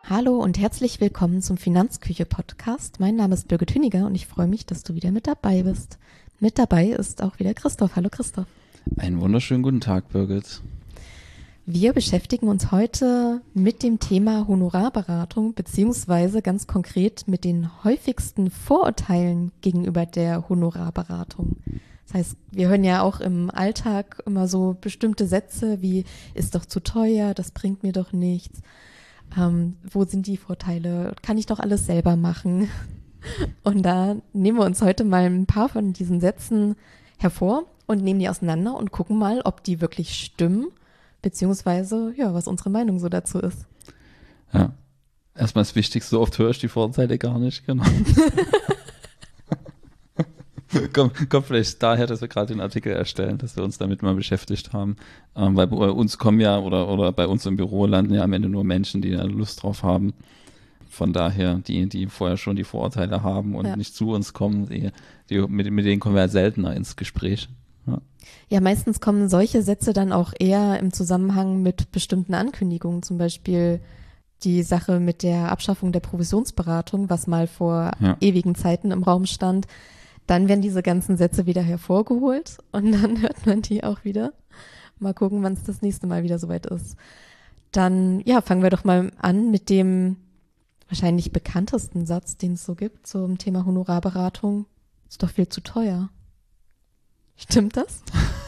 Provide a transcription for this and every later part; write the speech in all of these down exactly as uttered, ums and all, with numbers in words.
Hallo und herzlich willkommen zum Finanzküche-Podcast. Mein Name ist Birgit Hüniger und ich freue mich, dass du wieder mit dabei bist. Mit dabei ist auch wieder Christoph. Hallo Christoph. Einen wunderschönen guten Tag, Birgit. Wir beschäftigen uns heute mit dem Thema Honorarberatung beziehungsweise ganz konkret mit den häufigsten Vorurteilen gegenüber der Honorarberatung. Das heißt, wir hören ja auch im Alltag immer so bestimmte Sätze wie, ist doch zu teuer, das bringt mir doch nichts. Ähm, wo sind die Vorteile? Kann ich doch alles selber machen? Und da nehmen wir uns heute mal ein paar von diesen Sätzen hervor und nehmen die auseinander und gucken mal, ob die wirklich stimmen, beziehungsweise, ja, was unsere Meinung so dazu ist. Ja, erstmal das Wichtigste, oft höre ich die Vorteile gar nicht, genau. Kommt, kommt vielleicht daher, dass wir gerade den Artikel erstellen, dass wir uns damit mal beschäftigt haben, ähm, weil bei uns kommen ja, oder, oder bei uns im Büro landen ja am Ende nur Menschen, die da Lust drauf haben. Von daher, die, die vorher schon die Vorurteile haben und ja. nicht zu uns kommen, die, die, mit, mit denen kommen wir ja seltener ins Gespräch. Ja. Ja, meistens kommen solche Sätze dann auch eher im Zusammenhang mit bestimmten Ankündigungen, zum Beispiel die Sache mit der Abschaffung der Provisionsberatung, was mal vor ja. ewigen Zeiten im Raum stand. Dann werden diese ganzen Sätze wieder hervorgeholt und dann hört man die auch wieder. Mal gucken, wann es das nächste Mal wieder soweit ist. Dann, ja, fangen wir doch mal an mit dem wahrscheinlich bekanntesten Satz, den es so gibt zum Thema Honorarberatung. Ist doch viel zu teuer. Stimmt das?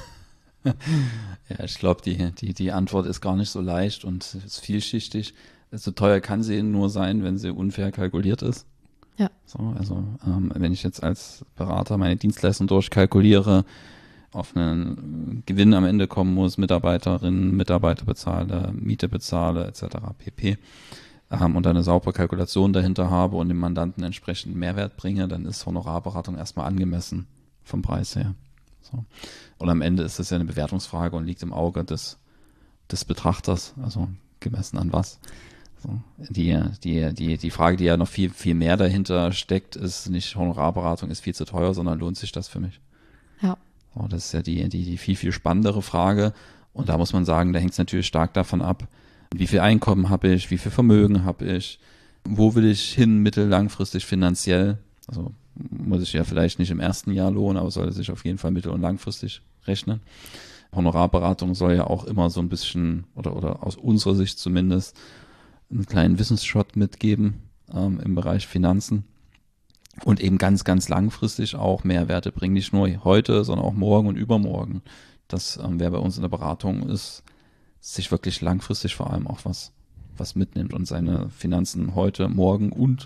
Ja, ich glaube, die, die, die Antwort ist gar nicht so leicht und ist vielschichtig. So teuer kann sie nur sein, wenn sie unfair kalkuliert ist. Ja. So, also ähm, wenn ich jetzt als Berater meine Dienstleistung durchkalkuliere, auf einen Gewinn am Ende kommen muss, Mitarbeiterinnen, Mitarbeiter bezahle, Miete bezahle, et cetera pp. Ähm, und eine saubere Kalkulation dahinter habe und dem Mandanten entsprechend Mehrwert bringe, dann ist Honorarberatung erstmal angemessen vom Preis her. So. Und am Ende ist das ja eine Bewertungsfrage und liegt im Auge des, des Betrachters, also gemessen an was. So, die, die, die, die Frage, die ja noch viel, viel mehr dahinter steckt, ist nicht Honorarberatung ist viel zu teuer, sondern lohnt sich das für mich? Ja. So, das ist ja die, die, die viel, viel spannendere Frage. Und da muss man sagen, da hängt es natürlich stark davon ab, wie viel Einkommen habe ich, wie viel Vermögen habe ich, wo will ich hin mittel-, langfristig finanziell. Also muss ich ja vielleicht nicht im ersten Jahr lohnen, aber sollte sich auf jeden Fall mittel- und langfristig rechnen. Honorarberatung soll ja auch immer so ein bisschen, oder, oder aus unserer Sicht zumindest, einen kleinen Wissensshot mitgeben ähm, im Bereich Finanzen und eben ganz, ganz langfristig auch Mehrwerte bringen, nicht nur heute, sondern auch morgen und übermorgen. Das, ähm, wer bei uns in der Beratung ist, sich wirklich langfristig vor allem auch was, was mitnimmt und seine Finanzen heute, morgen und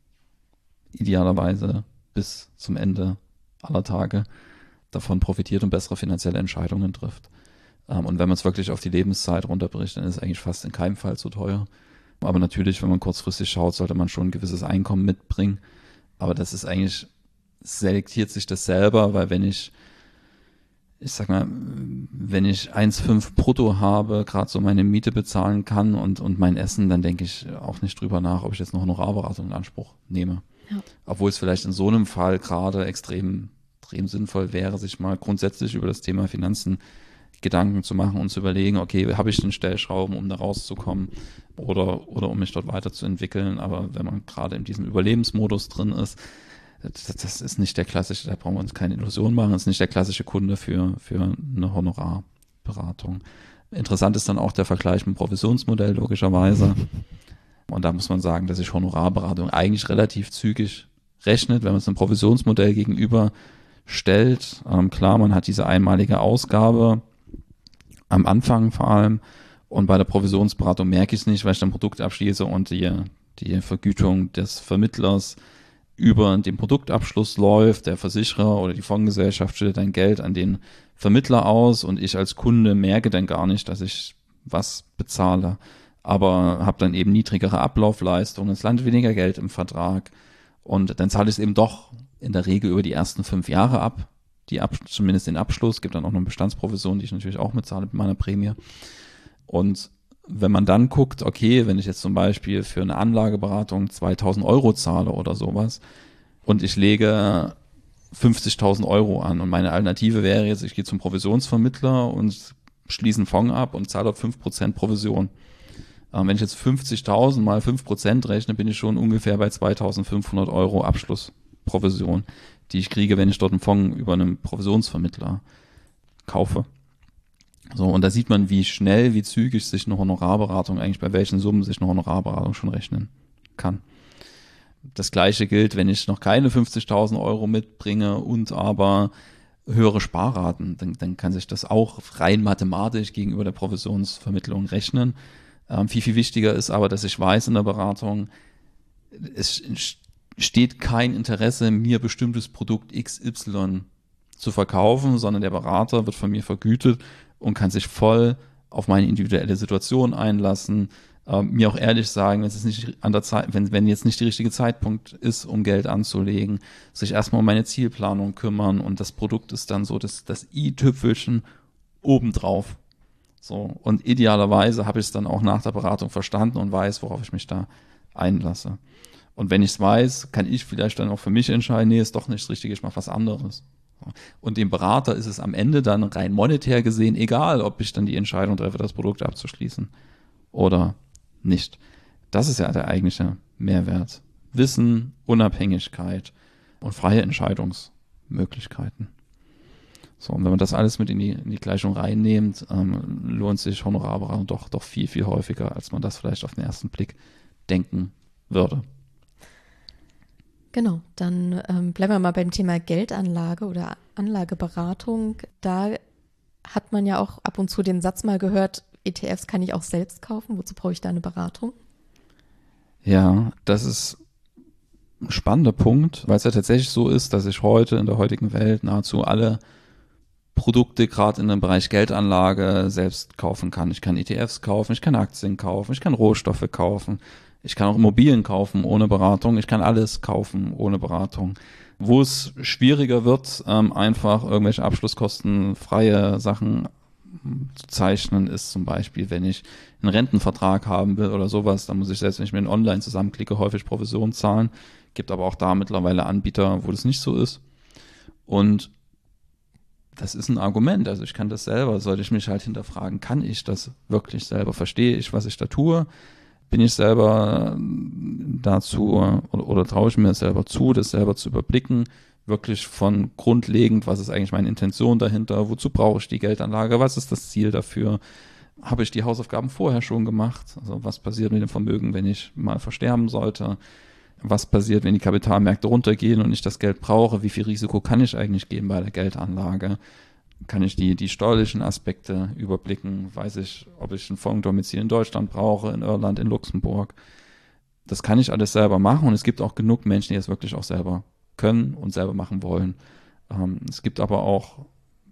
idealerweise bis zum Ende aller Tage davon profitiert und bessere finanzielle Entscheidungen trifft. Ähm, und wenn man es wirklich auf die Lebenszeit runterbricht, dann ist es eigentlich fast in keinem Fall zu teuer. Aber natürlich, wenn man kurzfristig schaut, sollte man schon ein gewisses Einkommen mitbringen. Aber das ist eigentlich, selektiert sich das selber, weil wenn ich, ich sag mal, wenn ich eins Komma fünf brutto habe, gerade so meine Miete bezahlen kann und, und mein Essen, dann denke ich auch nicht drüber nach, ob ich jetzt noch eine Honorarberatung in Anspruch nehme. Ja. Obwohl es vielleicht in so einem Fall gerade extrem, extrem sinnvoll wäre, sich mal grundsätzlich über das Thema Finanzen Gedanken zu machen und zu überlegen, okay, habe ich denn Stellschrauben, um da rauszukommen oder, oder um mich dort weiterzuentwickeln. Aber wenn man gerade in diesem Überlebensmodus drin ist, das, das ist nicht der klassische, da brauchen wir uns keine Illusion machen, das ist nicht der klassische Kunde für, für eine Honorarberatung. Interessant ist dann auch der Vergleich mit dem Provisionsmodell, logischerweise. Und da muss man sagen, dass sich Honorarberatung eigentlich relativ zügig rechnet, wenn man es einem Provisionsmodell gegenüber stellt. Ähm, klar, man hat diese einmalige Ausgabe, am Anfang vor allem, und bei der Provisionsberatung merke ich es nicht, weil ich dann Produkt abschließe und die, die Vergütung des Vermittlers über den Produktabschluss läuft. Der Versicherer oder die Fondsgesellschaft schüttet dann Geld an den Vermittler aus und ich als Kunde merke dann gar nicht, dass ich was bezahle, aber habe dann eben niedrigere Ablaufleistungen, es landet weniger Geld im Vertrag und dann zahle ich es eben doch in der Regel über die ersten fünf Jahre ab. Die ab, zumindest den Abschluss, gibt dann auch noch eine Bestandsprovision, die ich natürlich auch mitzahle mit meiner Prämie. Und wenn man dann guckt, okay, wenn ich jetzt zum Beispiel für eine Anlageberatung zweitausend Euro zahle oder sowas und ich lege fünfzigtausend Euro an und meine Alternative wäre jetzt, ich gehe zum Provisionsvermittler und schließe einen Fonds ab und zahle dort fünf Prozent Provision. Ähm, wenn ich jetzt fünfzigtausend mal fünf Prozent rechne, bin ich schon ungefähr bei zweitausendfünfhundert Euro Abschlussprovision, die ich kriege, wenn ich dort einen Fonds über einen Provisionsvermittler kaufe. So, und da sieht man, wie schnell, wie zügig sich eine Honorarberatung, eigentlich bei welchen Summen sich eine Honorarberatung schon rechnen kann. Das Gleiche gilt, wenn ich noch keine fünfzigtausend Euro mitbringe und aber höhere Sparraten, dann, dann kann sich das auch rein mathematisch gegenüber der Provisionsvermittlung rechnen. Ähm, viel, viel wichtiger ist aber, dass ich weiß in der Beratung, es steht kein Interesse, mir bestimmtes Produkt X Y zu verkaufen, sondern der Berater wird von mir vergütet und kann sich voll auf meine individuelle Situation einlassen, äh, mir auch ehrlich sagen, wenn es nicht an der Zeit, wenn, wenn jetzt nicht der richtige Zeitpunkt ist, um Geld anzulegen, sich erstmal um meine Zielplanung kümmern und das Produkt ist dann so das, das i-Tüpfelchen obendrauf. So, und idealerweise habe ich es dann auch nach der Beratung verstanden und weiß, worauf ich mich da einlasse. Und wenn ich es weiß, kann ich vielleicht dann auch für mich entscheiden, nee, ist doch nicht das Richtige, ich mache was anderes. Und dem Berater ist es am Ende dann rein monetär gesehen egal, ob ich dann die Entscheidung treffe, das Produkt abzuschließen oder nicht. Das ist ja der eigentliche Mehrwert. Wissen, Unabhängigkeit und freie Entscheidungsmöglichkeiten. So, und wenn man das alles mit in die, in die Gleichung reinnimmt, ähm, lohnt sich Honorarberatung doch, doch viel, viel häufiger, als man das vielleicht auf den ersten Blick denken würde. Genau, dann ähm, bleiben wir mal beim Thema Geldanlage oder Anlageberatung. Da hat man ja auch ab und zu den Satz mal gehört, E T Fs kann ich auch selbst kaufen, wozu brauche ich da eine Beratung? Ja, das ist ein spannender Punkt, weil es ja tatsächlich so ist, dass ich heute in der heutigen Welt nahezu alle Produkte gerade in dem Bereich Geldanlage selbst kaufen kann. Ich kann E T Fs kaufen, ich kann Aktien kaufen, ich kann Rohstoffe kaufen, ich kann auch Immobilien kaufen ohne Beratung, ich kann alles kaufen ohne Beratung. Wo es schwieriger wird, ähm, einfach irgendwelche abschlusskostenfreie Sachen zu zeichnen, ist zum Beispiel, wenn ich einen Rentenvertrag haben will oder sowas, dann muss ich selbst, wenn ich mir einen online zusammenklicke, häufig Provision zahlen. Gibt aber auch da mittlerweile Anbieter, wo das nicht so ist. Und das ist ein Argument, also ich kann das selber, sollte ich mich halt hinterfragen, kann ich das wirklich selber? Verstehe ich, was ich da tue? Bin ich selber dazu oder, oder traue ich mir selber zu, das selber zu überblicken? Wirklich von grundlegend, was ist eigentlich meine Intention dahinter? Wozu brauche ich die Geldanlage? Was ist das Ziel dafür? Habe ich die Hausaufgaben vorher schon gemacht? Also was passiert mit dem Vermögen, wenn ich mal versterben sollte? Was passiert, wenn die Kapitalmärkte runtergehen und ich das Geld brauche? Wie viel Risiko kann ich eigentlich gehen bei der Geldanlage? Kann ich die, die steuerlichen Aspekte überblicken? Weiß ich, ob ich ein Fondsdomizil in Deutschland brauche, in Irland, in Luxemburg? Das kann ich alles selber machen und es gibt auch genug Menschen, die es wirklich auch selber können und selber machen wollen. Ähm, es gibt aber auch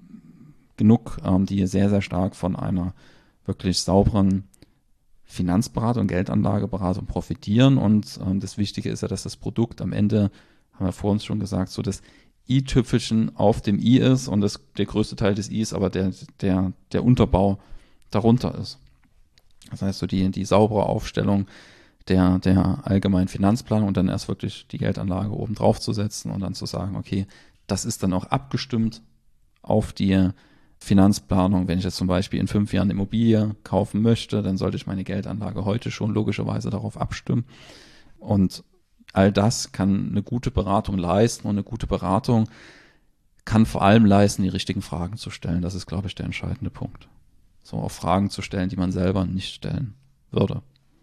genug, ähm, die sehr, sehr stark von einer wirklich sauberen Finanzberatung, Geldanlageberatung profitieren und ähm, das Wichtige ist ja, dass das Produkt am Ende, haben wir vor uns schon gesagt, so das i-Tüpfelchen auf dem i ist und das, der größte Teil des i ist aber der, der, der Unterbau darunter ist. Das heißt, so die, die saubere Aufstellung der, der allgemeinen Finanzplanung und dann erst wirklich die Geldanlage oben drauf zu setzen und dann zu sagen, okay, das ist dann auch abgestimmt auf die Finanzplanung. Wenn ich jetzt zum Beispiel in fünf Jahren eine Immobilie kaufen möchte, dann sollte ich meine Geldanlage heute schon logischerweise darauf abstimmen. Und all das kann eine gute Beratung leisten und eine gute Beratung kann vor allem leisten, die richtigen Fragen zu stellen. Das ist, glaube ich, der entscheidende Punkt. So auch Fragen zu stellen, die man selber nicht stellen würde.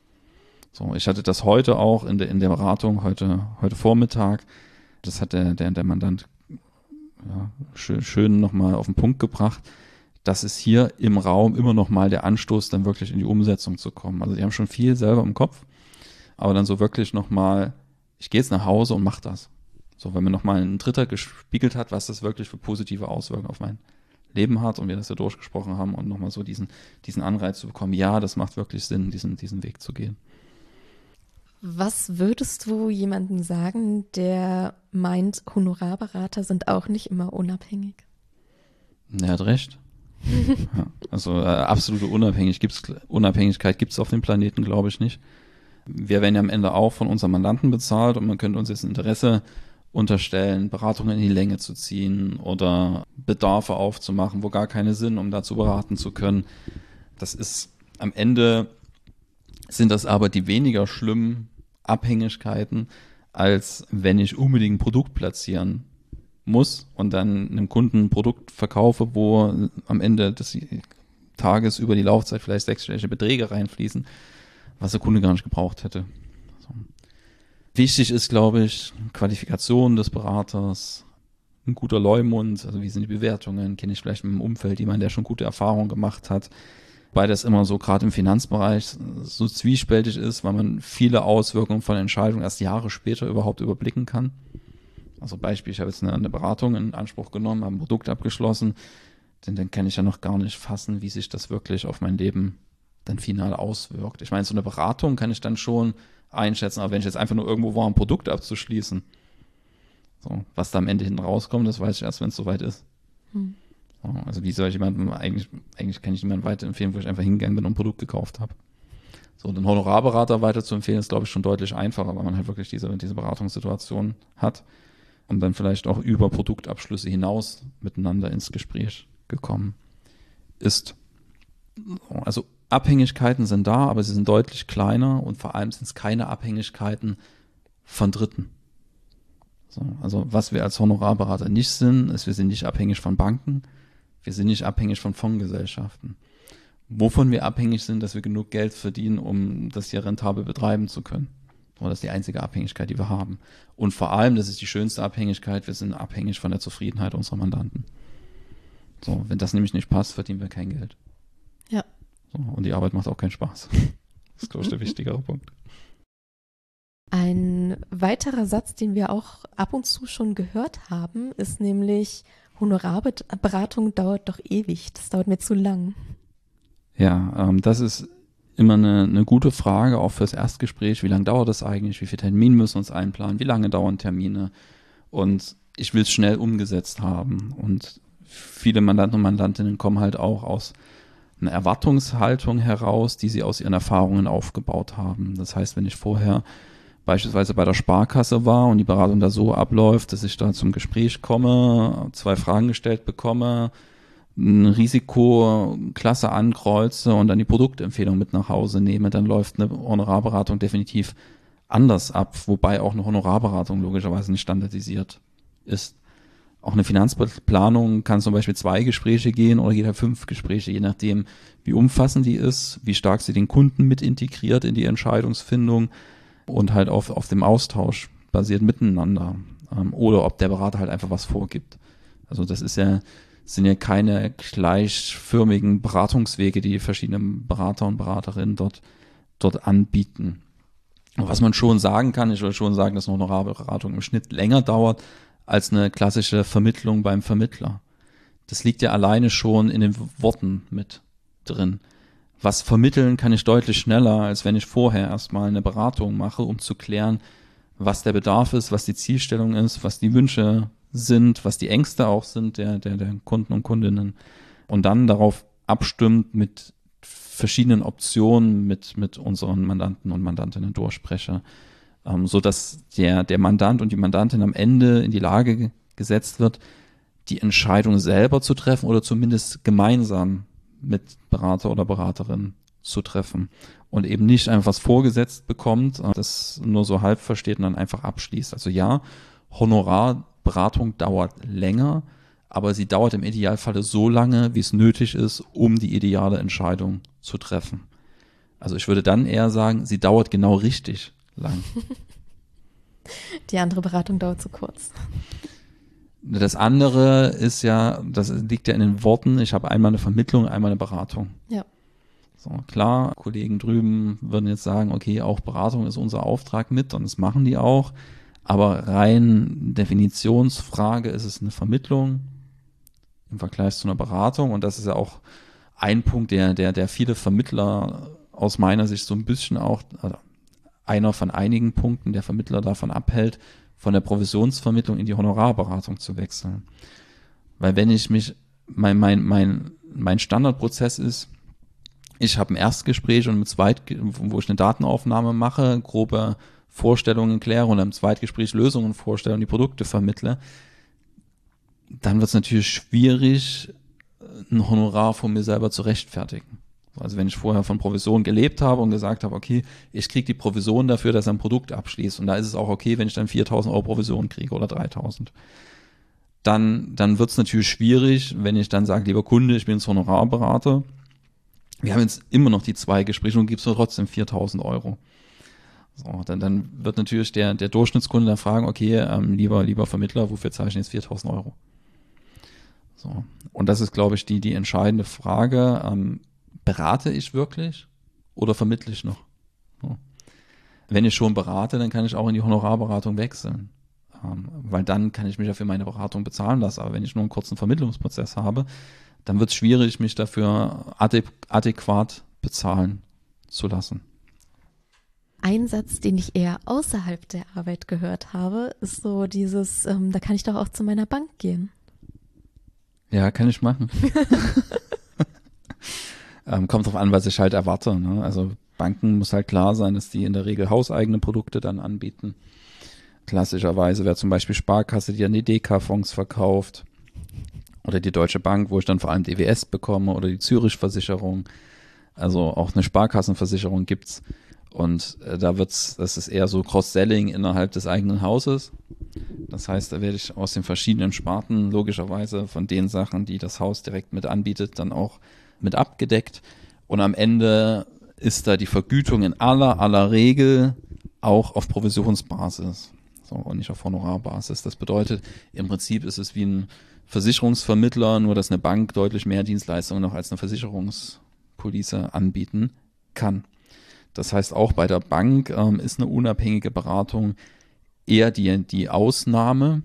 So, ich hatte das heute auch in der, in der Beratung, heute, heute Vormittag. Das hat der, der, der Mandant ja, schön, schön nochmal auf den Punkt gebracht. Das ist hier im Raum immer nochmal der Anstoß, dann wirklich in die Umsetzung zu kommen. Also die haben schon viel selber im Kopf, aber dann so wirklich nochmal, ich gehe jetzt nach Hause und mache das. So, wenn mir nochmal ein Dritter gespiegelt hat, was das wirklich für positive Auswirkungen auf mein Leben hat und wir das ja durchgesprochen haben und nochmal so diesen, diesen Anreiz zu bekommen, ja, das macht wirklich Sinn, diesen, diesen Weg zu gehen. Was würdest du jemandem sagen, der meint, Honorarberater sind auch nicht immer unabhängig? Er hat recht. Ja, also äh, absolute Unabhängig gibt's, Unabhängigkeit gibt es auf dem Planeten, glaube ich, nicht. Wir werden ja am Ende auch von unserem Mandanten bezahlt und man könnte uns jetzt Interesse unterstellen, Beratungen in die Länge zu ziehen oder Bedarfe aufzumachen, wo gar keine Sinn, um da zu beraten zu können. Das ist am Ende sind das aber die weniger schlimmen Abhängigkeiten, als wenn ich unbedingt ein Produkt platzieren muss und dann einem Kunden ein Produkt verkaufe, wo am Ende des Tages über die Laufzeit vielleicht sechsstellige Beträge reinfließen, was der Kunde gar nicht gebraucht hätte. So. Wichtig ist, glaube ich, Qualifikation des Beraters, ein guter Leumund, also wie sind die Bewertungen, kenne ich vielleicht im Umfeld jemanden, der schon gute Erfahrungen gemacht hat, weil das immer so gerade im Finanzbereich so zwiespältig ist, weil man viele Auswirkungen von Entscheidungen erst Jahre später überhaupt überblicken kann. Also Beispiel, ich habe jetzt eine, eine Beratung in Anspruch genommen, habe ein Produkt abgeschlossen, denn dann kann ich ja noch gar nicht fassen, wie sich das wirklich auf mein Leben dann final auswirkt. Ich meine, so eine Beratung kann ich dann schon einschätzen, aber wenn ich jetzt einfach nur irgendwo war, ein Produkt abzuschließen, so, was da am Ende hinten rauskommt, das weiß ich erst, wenn es soweit ist. Hm. So, also wie soll ich jemandem, eigentlich, eigentlich kann ich jemandem weiterempfehlen, wo ich einfach hingegangen bin und ein Produkt gekauft habe. So, den Honorarberater weiter zu empfehlen, ist, glaube ich, schon deutlich einfacher, weil man halt wirklich diese, diese Beratungssituation hat und dann vielleicht auch über Produktabschlüsse hinaus miteinander ins Gespräch gekommen ist. Also Abhängigkeiten sind da, aber sie sind deutlich kleiner und vor allem sind es keine Abhängigkeiten von Dritten. So, also was wir als Honorarberater nicht sind, ist, wir sind nicht abhängig von Banken, wir sind nicht abhängig von Fondsgesellschaften. Wovon wir abhängig sind, dass wir genug Geld verdienen, um das hier rentabel betreiben zu können. So, das ist die einzige Abhängigkeit, die wir haben. Und vor allem, das ist die schönste Abhängigkeit, wir sind abhängig von der Zufriedenheit unserer Mandanten. So, wenn das nämlich nicht passt, verdienen wir kein Geld. Ja. So, und die Arbeit macht auch keinen Spaß. Das ist, glaube ich, der wichtigere Punkt. Ein weiterer Satz, den wir auch ab und zu schon gehört haben, ist nämlich, Honorarberatung dauert doch ewig, das dauert mir zu lang. Ja, ähm, das ist immer eine, eine gute Frage, auch fürs Erstgespräch. Wie lange dauert das eigentlich? Wie viele Termine müssen wir uns einplanen? Wie lange dauern Termine? Und ich will es schnell umgesetzt haben. Und viele Mandanten und Mandantinnen kommen halt auch aus einer Erwartungshaltung heraus, die sie aus ihren Erfahrungen aufgebaut haben. Das heißt, wenn ich vorher beispielsweise bei der Sparkasse war und die Beratung da so abläuft, dass ich da zum Gespräch komme, zwei Fragen gestellt bekomme, eine Risikoklasse ankreuze und dann die Produktempfehlung mit nach Hause nehme, dann läuft eine Honorarberatung definitiv anders ab, wobei auch eine Honorarberatung logischerweise nicht standardisiert ist. Auch eine Finanzplanung kann zum Beispiel zwei Gespräche gehen oder jeder fünf Gespräche, je nachdem, wie umfassend die ist, wie stark sie den Kunden mit integriert in die Entscheidungsfindung und halt auf, auf dem Austausch basiert miteinander. Ähm, oder ob der Berater halt einfach was vorgibt. Also das ist ja, sind ja keine gleichförmigen Beratungswege, die verschiedene Berater und Beraterinnen dort, dort anbieten. Und was man schon sagen kann, ich würde schon sagen, dass eine Honorarberatung im Schnitt länger dauert als eine klassische Vermittlung beim Vermittler. Das liegt ja alleine schon in den Worten mit drin. Was vermitteln kann ich deutlich schneller, als wenn ich vorher erstmal eine Beratung mache, um zu klären, was der Bedarf ist, was die Zielstellung ist, was die Wünsche sind, was die Ängste auch sind der, der, der Kunden und Kundinnen. Und dann darauf abstimmt mit verschiedenen Optionen mit, mit unseren Mandanten und Mandantinnen durchspreche, ähm, so dass der, der Mandant und die Mandantin am Ende in die Lage gesetzt wird, die Entscheidung selber zu treffen oder zumindest gemeinsam mit Berater oder Beraterin zu treffen und eben nicht einfach was vorgesetzt bekommt, das nur so halb versteht und dann einfach abschließt. Also ja, Honorarberatung dauert länger, aber sie dauert im Idealfall so lange, wie es nötig ist, um die ideale Entscheidung zu treffen. Also ich würde dann eher sagen, sie dauert genau richtig lang. Die andere Beratung dauert zu kurz. Das andere ist ja, das liegt ja in den Worten, ich habe einmal eine Vermittlung, einmal eine Beratung. Ja. So, klar, Kollegen drüben würden jetzt sagen, okay, auch Beratung ist unser Auftrag mit und das machen die auch, aber rein Definitionsfrage ist es eine Vermittlung im Vergleich zu einer Beratung und das ist ja auch ein Punkt, der, der, der viele Vermittler aus meiner Sicht so ein bisschen auch, also einer von einigen Punkten, der Vermittler davon abhält, von der Provisionsvermittlung in die Honorarberatung zu wechseln. Weil wenn ich mich, mein, mein, mein, mein Standardprozess ist, ich habe ein Erstgespräch und im Zweit, wo ich eine Datenaufnahme mache, grobe Vorstellungen kläre und im Zweitgespräch Lösungen vorstelle und die Produkte vermittle, dann wird es natürlich schwierig, ein Honorar von mir selber zu rechtfertigen. Also wenn ich vorher von Provision gelebt habe und gesagt habe, okay, ich kriege die Provision dafür, dass er ein Produkt abschließt und da ist es auch okay, wenn ich dann viertausend Euro Provision kriege oder dreitausend. Dann, dann wird es natürlich schwierig, wenn ich dann sage, lieber Kunde, ich bin jetzt Honorarberater. Wir haben jetzt immer noch die zwei Gespräche und gibst du trotzdem viertausend Euro. So, dann, dann wird natürlich der, der Durchschnittskunde dann fragen, okay, ähm, lieber, lieber Vermittler, wofür zahle ich jetzt viertausend Euro? So. Und das ist, glaube ich, die, die entscheidende Frage. Ähm, berate ich wirklich oder vermittle ich noch? So. Wenn ich schon berate, dann kann ich auch in die Honorarberatung wechseln. Ähm, weil dann kann ich mich ja für meine Beratung bezahlen lassen. Aber wenn ich nur einen kurzen Vermittlungsprozess habe, dann wird es schwierig, mich dafür adäqu- adäquat bezahlen zu lassen. Ein Satz, den ich eher außerhalb der Arbeit gehört habe, ist so dieses, ähm, da kann ich doch auch zu meiner Bank gehen. Ja, kann ich machen. ähm, kommt drauf an, was ich halt erwarte. Ne? Also Banken muss halt klar sein, dass die in der Regel hauseigene Produkte dann anbieten. Klassischerweise wäre zum Beispiel Sparkasse, die dann die D K-Fonds verkauft. Oder die Deutsche Bank, wo ich dann vor allem D W S bekomme. Oder die Zürich-Versicherung. Also auch eine Sparkassenversicherung gibt's. Und äh, da wird's, das ist eher so Cross-Selling innerhalb des eigenen Hauses. Das heißt, da werde ich aus den verschiedenen Sparten logischerweise von den Sachen, die das Haus direkt mit anbietet, dann auch mit abgedeckt. Und am Ende ist da die Vergütung in aller, aller Regel auch auf Provisionsbasis. So, und nicht auf Honorarbasis. Das bedeutet, im Prinzip ist es wie ein Versicherungsvermittler, nur dass eine Bank deutlich mehr Dienstleistungen noch als eine Versicherungspolice anbieten kann. Das heißt, auch bei der Bank ähm, ist eine unabhängige Beratung eher die, die Ausnahme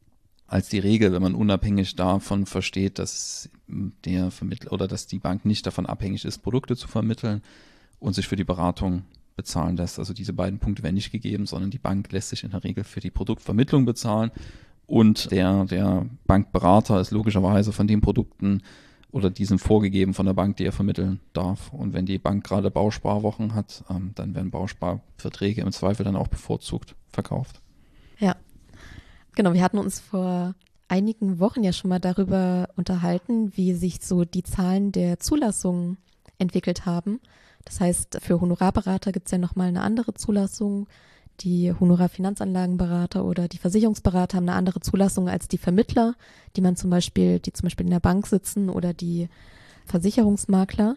als die Regel, wenn man unabhängig davon versteht, dass der Vermittler oder dass die Bank nicht davon abhängig ist, Produkte zu vermitteln und sich für die Beratung bezahlen lässt. Also diese beiden Punkte werden nicht gegeben, sondern die Bank lässt sich in der Regel für die Produktvermittlung bezahlen und der, der Bankberater ist logischerweise von den Produkten oder die sind vorgegeben von der Bank, die er vermitteln darf. Und wenn die Bank gerade Bausparwochen hat, ähm, dann werden Bausparverträge im Zweifel dann auch bevorzugt verkauft. Ja, genau. Wir hatten uns vor einigen Wochen ja schon mal darüber unterhalten, wie sich so die Zahlen der Zulassungen entwickelt haben. Das heißt, für Honorarberater gibt es ja nochmal eine andere Zulassung. Die Honorarfinanzanlagenberater oder die Versicherungsberater haben eine andere Zulassung als die Vermittler, die man zum Beispiel, die zum Beispiel in der Bank sitzen oder die Versicherungsmakler.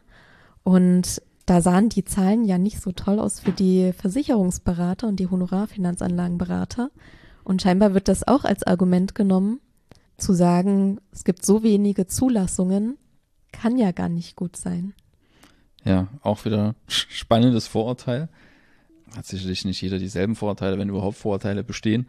Und da sahen die Zahlen ja nicht so toll aus für die Versicherungsberater und die Honorarfinanzanlagenberater. Und scheinbar wird das auch als Argument genommen, zu sagen, es gibt so wenige Zulassungen, kann ja gar nicht gut sein. Ja, auch wieder spannendes Vorurteil. Hat sicherlich nicht jeder dieselben Vorurteile, wenn überhaupt Vorurteile bestehen.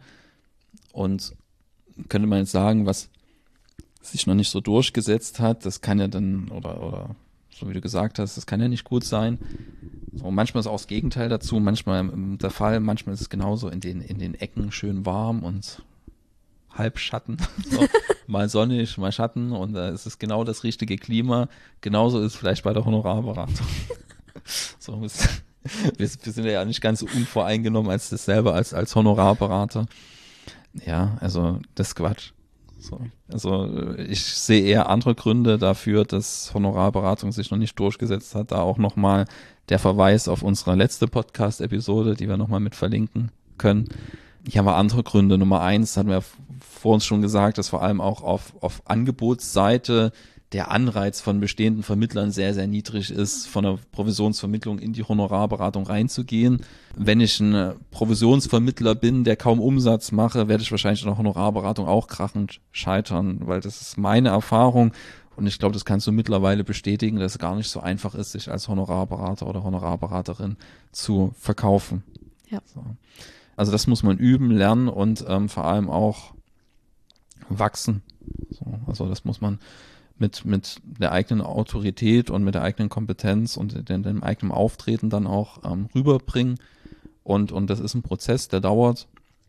Und könnte man jetzt sagen, was sich noch nicht so durchgesetzt hat, das kann ja dann, oder, oder so wie du gesagt hast, das kann ja nicht gut sein. So, manchmal ist auch das Gegenteil dazu, manchmal der Fall, manchmal ist es genauso in den, in den Ecken schön warm und Halbschatten. So, mal sonnig, mal Schatten und da ist es genau das richtige Klima. Genauso ist es vielleicht bei der Honorarberatung. So ist Wir, wir sind ja nicht ganz so unvoreingenommen als das selber als, als Honorarberater. Ja, also das ist Quatsch. So. Also ich sehe eher andere Gründe dafür, dass Honorarberatung sich noch nicht durchgesetzt hat. Da auch nochmal der Verweis auf unsere letzte Podcast-Episode, die wir nochmal mit verlinken können. Hier haben wir andere Gründe. Nummer eins, hatten wir vor uns schon gesagt, dass vor allem auch auf, auf Angebotsseite der Anreiz von bestehenden Vermittlern sehr, sehr niedrig ist, von der Provisionsvermittlung in die Honorarberatung reinzugehen. Wenn ich ein Provisionsvermittler bin, der kaum Umsatz mache, werde ich wahrscheinlich in der Honorarberatung auch krachend scheitern, weil das ist meine Erfahrung und ich glaube, das kannst du mittlerweile bestätigen, dass es gar nicht so einfach ist, sich als Honorarberater oder Honorarberaterin zu verkaufen. Ja. So. Also das muss man üben, lernen und ähm, vor allem auch wachsen. So, also das muss man mit mit der eigenen Autorität und mit der eigenen Kompetenz und dem, dem eigenen Auftreten dann auch ähm, rüberbringen. Und und das ist ein Prozess, der dauert.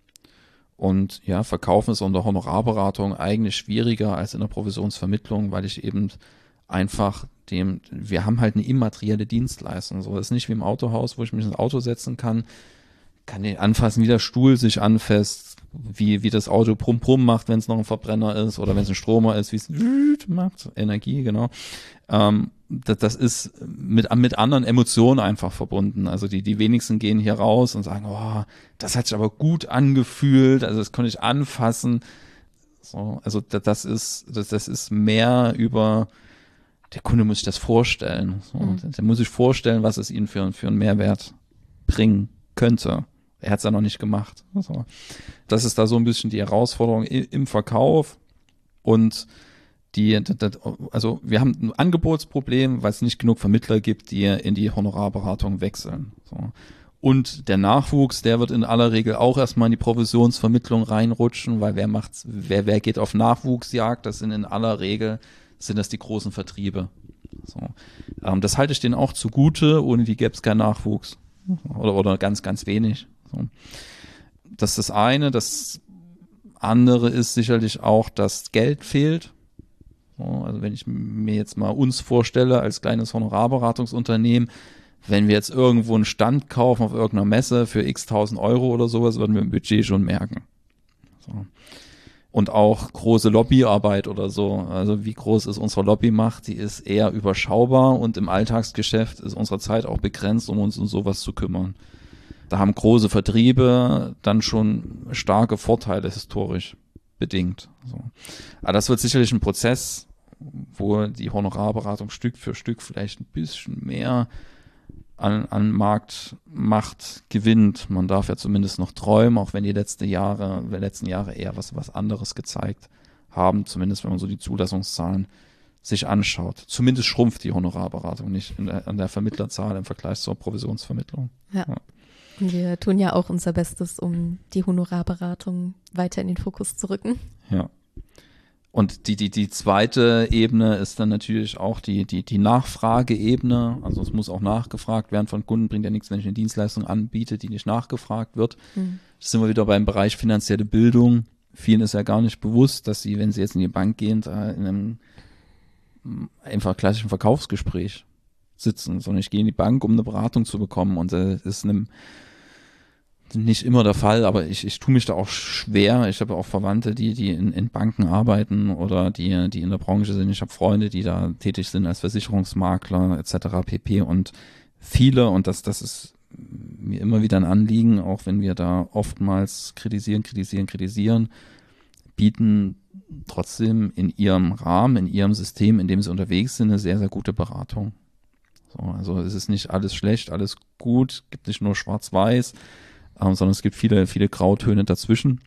Und ja, Verkaufen ist unter Honorarberatung eigentlich schwieriger als in der Provisionsvermittlung, weil ich eben einfach dem, wir haben halt eine immaterielle Dienstleistung. So, das ist nicht wie im Autohaus, wo ich mich ins Auto setzen kann, kann den anfassen, wie der Stuhl sich anfasst, wie, wie das Auto Brumm Brumm macht, wenn es noch ein Verbrenner ist oder wenn es ein Stromer ist, wie es Markt, Energie, genau. Ähm, das, das ist mit, mit anderen Emotionen einfach verbunden. Also die, die wenigsten gehen hier raus und sagen, oh, das hat sich aber gut angefühlt, also das konnte ich anfassen. So, also das, das ist, das, das ist mehr über, der Kunde muss sich das vorstellen. So, mhm. Der muss sich vorstellen, was es ihnen für, für einen Mehrwert bringen könnte. Er hat es ja noch nicht gemacht. So. Das ist da so ein bisschen die Herausforderung im Verkauf. Und die, das, also wir haben ein Angebotsproblem, weil es nicht genug Vermittler gibt, die in die Honorarberatung wechseln. So. Und der Nachwuchs, der wird in aller Regel auch erstmal in die Provisionsvermittlung reinrutschen, weil wer macht's, wer, wer geht auf Nachwuchsjagd? Das sind in aller Regel, sind das die großen Vertriebe. So. Ähm, das halte ich denen auch zugute, ohne die gäbe es keinen Nachwuchs. Oder, oder ganz, ganz wenig. So. Das ist das eine. Das andere ist sicherlich auch, dass Geld fehlt. So, also wenn ich mir jetzt mal uns vorstelle als kleines Honorarberatungsunternehmen, wenn wir jetzt irgendwo einen Stand kaufen auf irgendeiner Messe für x tausend Euro oder sowas, würden wir im Budget schon merken. So. Und auch große Lobbyarbeit oder so. Also wie groß ist unsere Lobbymacht? Die ist eher überschaubar und im Alltagsgeschäft ist unsere Zeit auch begrenzt, um uns um sowas zu kümmern. Da haben große Vertriebe dann schon starke Vorteile historisch bedingt. So. Aber das wird sicherlich ein Prozess, wo die Honorarberatung Stück für Stück vielleicht ein bisschen mehr an, an Marktmacht gewinnt. Man darf ja zumindest noch träumen, auch wenn die letzten Jahre, die letzten Jahre eher was, was anderes gezeigt haben, zumindest wenn man so die Zulassungszahlen sich anschaut. Zumindest schrumpft die Honorarberatung nicht in der, an der Vermittlerzahl im Vergleich zur Provisionsvermittlung. Ja. ja. Und wir tun ja auch unser Bestes, um die Honorarberatung weiter in den Fokus zu rücken. Ja. Und die, die, die zweite Ebene ist dann natürlich auch die, die, die Nachfrageebene. Also es muss auch nachgefragt werden von Kunden. Bringt ja nichts, wenn ich eine Dienstleistung anbiete, die nicht nachgefragt wird. Mhm. Das sind wir wieder beim Bereich finanzielle Bildung. Vielen ist ja gar nicht bewusst, dass sie, wenn sie jetzt in die Bank gehen, da in einem einfach klassischen Verkaufsgespräch sitzen, sondern ich gehe in die Bank, um eine Beratung zu bekommen. Und das ist einem nicht immer der Fall, aber ich, ich tue mich da auch schwer. Ich habe auch Verwandte, die, die in, in Banken arbeiten oder die, die in der Branche sind. Ich habe Freunde, die da tätig sind als Versicherungsmakler et cetera pp. Und viele, und das, das ist mir immer wieder ein Anliegen, auch wenn wir da oftmals kritisieren, kritisieren, kritisieren, bieten trotzdem in ihrem Rahmen, in ihrem System, in dem sie unterwegs sind, eine sehr, sehr gute Beratung. So, also es ist nicht alles schlecht, alles gut, gibt nicht nur schwarz-weiß, ähm, sondern es gibt viele, viele Grautöne dazwischen.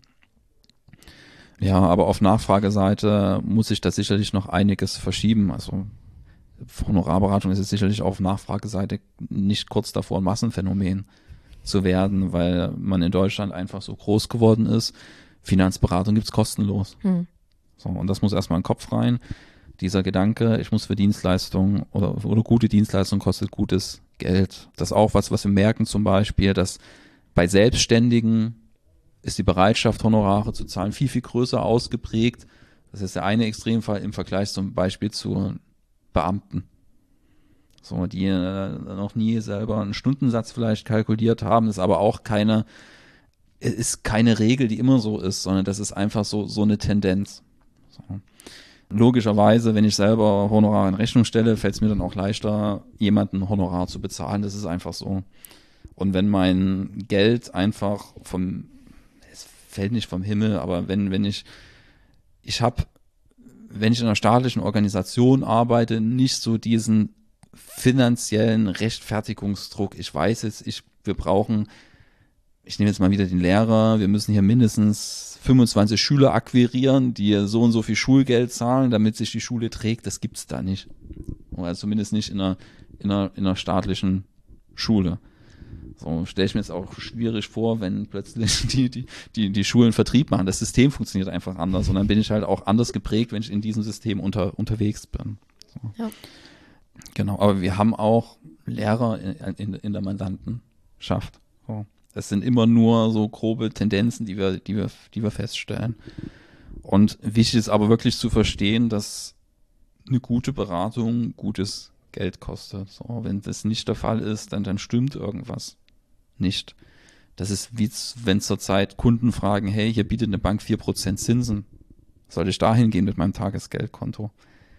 Ja, aber auf Nachfrageseite muss sich da sicherlich noch einiges verschieben. Also Honorarberatung ist es sicherlich auf Nachfrageseite nicht kurz davor, ein Massenphänomen zu werden, weil man in Deutschland einfach so groß geworden ist. Finanzberatung gibt's kostenlos. Hm. So, und das muss erstmal in den Kopf rein. Dieser Gedanke, ich muss für Dienstleistungen oder, oder gute Dienstleistungen kostet gutes Geld. Das ist auch was, was wir merken zum Beispiel, dass bei Selbstständigen ist die Bereitschaft, Honorare zu zahlen, viel, viel größer ausgeprägt. Das ist der eine Extremfall im Vergleich zum Beispiel zu Beamten. So, die äh, noch nie selber einen Stundensatz vielleicht kalkuliert haben, ist aber auch keine, ist keine Regel, die immer so ist, sondern das ist einfach so, so eine Tendenz. So. Logischerweise, wenn ich selber Honorar in Rechnung stelle, fällt es mir dann auch leichter, jemanden Honorar zu bezahlen. Das ist einfach so. Und wenn mein Geld einfach vom, es fällt nicht vom Himmel, aber wenn, wenn ich, ich habe, wenn ich in einer staatlichen Organisation arbeite, nicht so diesen finanziellen Rechtfertigungsdruck. Ich weiß jetzt, ich, wir brauchen, ich nehme jetzt mal wieder den Lehrer, wir müssen hier mindestens fünfundzwanzig Schüler akquirieren, die so und so viel Schulgeld zahlen, damit sich die Schule trägt. Das gibt's da nicht. Oder zumindest nicht in einer, in einer, in einer staatlichen Schule. So stelle ich mir jetzt auch schwierig vor, wenn plötzlich die, die, die, die Schulen Vertrieb machen. Das System funktioniert einfach anders und dann bin ich halt auch anders geprägt, wenn ich in diesem System unter, unterwegs bin. So. Ja. Genau, aber wir haben auch Lehrer in, in, in der Mandantenschaft. So. Es sind immer nur so grobe Tendenzen, die wir, die wir, die wir feststellen. Und wichtig ist aber wirklich zu verstehen, dass eine gute Beratung gutes Geld kostet. So, wenn das nicht der Fall ist, dann, dann stimmt irgendwas nicht. Das ist wie wenn zurzeit Kunden fragen, hey, hier bietet eine Bank vier Prozent Zinsen. Soll ich da hingehen mit meinem Tagesgeldkonto?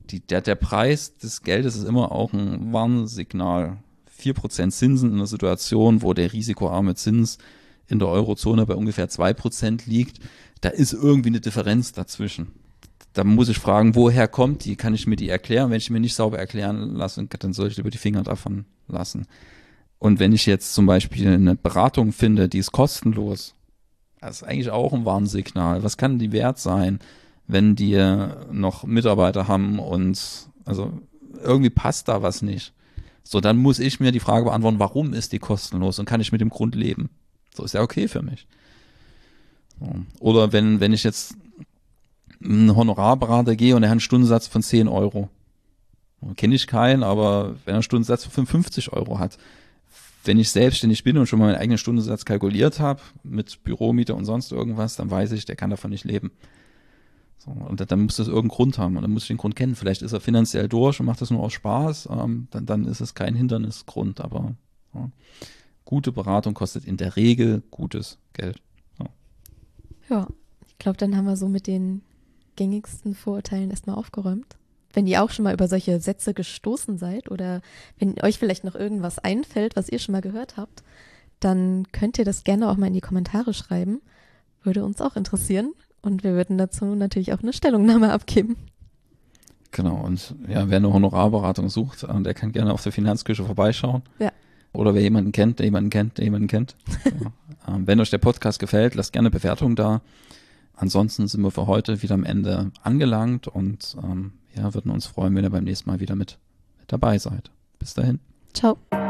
die, der, der Preis des Geldes ist immer auch ein Warnsignal. vier Prozent Zinsen in einer Situation, wo der risikoarme Zins in der Eurozone bei ungefähr zwei Prozent liegt, da ist irgendwie eine Differenz dazwischen. Da muss ich fragen, woher kommt die? Kann ich mir die erklären? Wenn ich mir nicht sauber erklären lasse, dann soll ich lieber die Finger davon lassen. Und wenn ich jetzt zum Beispiel eine Beratung finde, die ist kostenlos, das ist eigentlich auch ein Warnsignal. Was kann die wert sein, wenn die noch Mitarbeiter haben und also irgendwie passt da was nicht. So, dann muss ich mir die Frage beantworten, warum ist die kostenlos und kann ich mit dem Grund leben? So, ist ja okay für mich. So. Oder wenn, wenn ich jetzt einen Honorarberater gehe und er hat einen Stundensatz von zehn Euro. Kenne ich keinen, aber wenn er einen Stundensatz von fünfundfünfzig Euro hat, wenn ich selbstständig bin und schon mal meinen eigenen Stundensatz kalkuliert habe, mit Büromiete und sonst irgendwas, dann weiß ich, der kann davon nicht leben. So, und dann muss das irgendeinen Grund haben und dann muss ich den Grund kennen. Vielleicht ist er finanziell durch und macht das nur aus Spaß, ähm, dann, dann ist es kein Hindernisgrund, aber ja, gute Beratung kostet in der Regel gutes Geld. Ja, ja ich glaube, dann haben wir so mit den gängigsten Vorurteilen erstmal aufgeräumt. Wenn ihr auch schon mal über solche Sätze gestoßen seid oder wenn euch vielleicht noch irgendwas einfällt, was ihr schon mal gehört habt, dann könnt ihr das gerne auch mal in die Kommentare schreiben. Würde uns auch interessieren und wir würden dazu natürlich auch eine Stellungnahme abgeben. Genau, und ja, wer eine Honorarberatung sucht, der kann gerne auf der Finanzküche vorbeischauen. Ja. Oder wer jemanden kennt, der jemanden kennt, der jemanden kennt. Ja. ähm, wenn euch der Podcast gefällt, lasst gerne Bewertung da. Ansonsten sind wir für heute wieder am Ende angelangt und ähm, ja, würden uns freuen, wenn ihr beim nächsten Mal wieder mit, mit dabei seid. Bis dahin. Ciao.